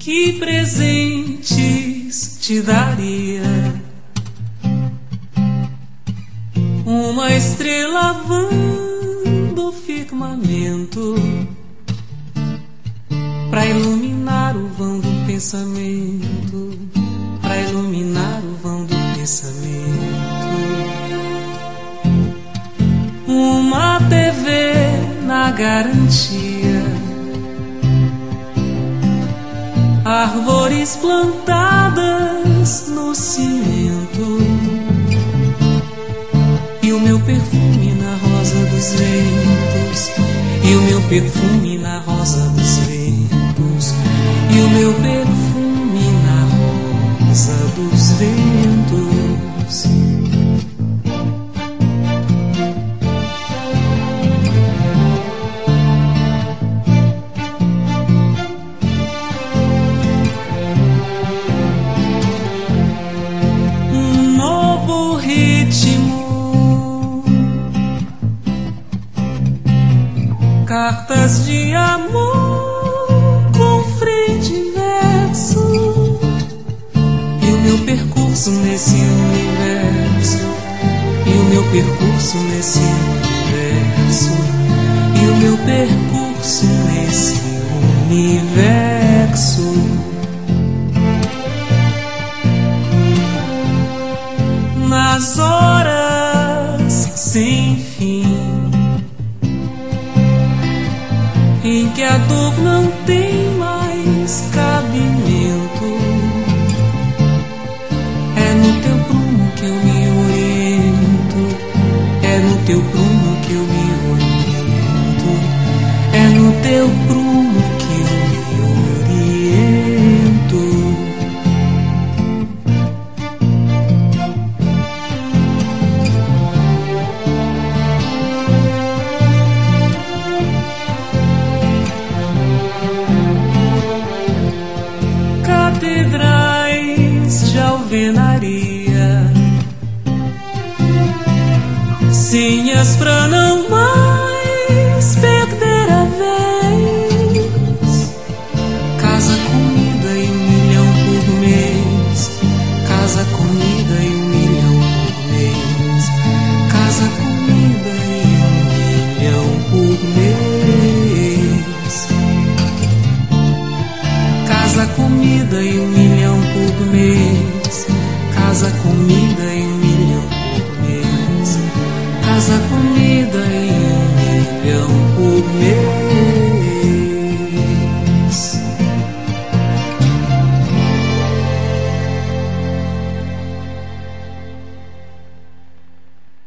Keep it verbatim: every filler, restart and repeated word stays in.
que presentes te daria? Uma estrela vã do firmamento pra iluminar o vão do pensamento, pra iluminar o vão do pensamento. Uma T V na garantia, árvores plantadas no cimento, e o meu perfume na rosa dos ventos, e o meu perfume na rosa dos ventos, e o meu perfume na rosa dos ventos. Um novo ritmo, cartas de amor com frente e verso, e o meu percurso nesse universo, e o meu percurso nesse universo, e o meu percurso nesse universo. Nas horas sem fim em que a dor não tem mais cabimento, é no teu prumo que eu me oriento, é no teu prumo que eu me oriento, é no teu prumo que eu me oriento. Catedrais de alvenaria, senhas pra não mais